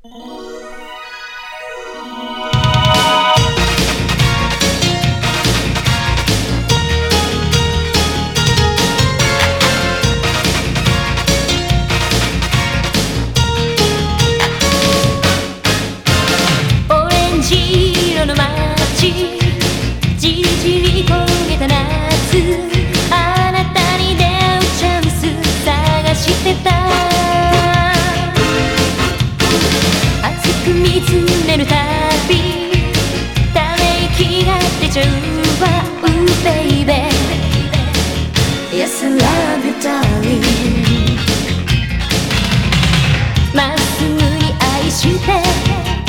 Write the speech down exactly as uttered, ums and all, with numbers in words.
オレンジ色の街、じりじり焦げた夏、あなたに出会うチャンス探してた。熱く見つめるたびため息が出ちゃうわ、 Ooh baby Yes I love you darling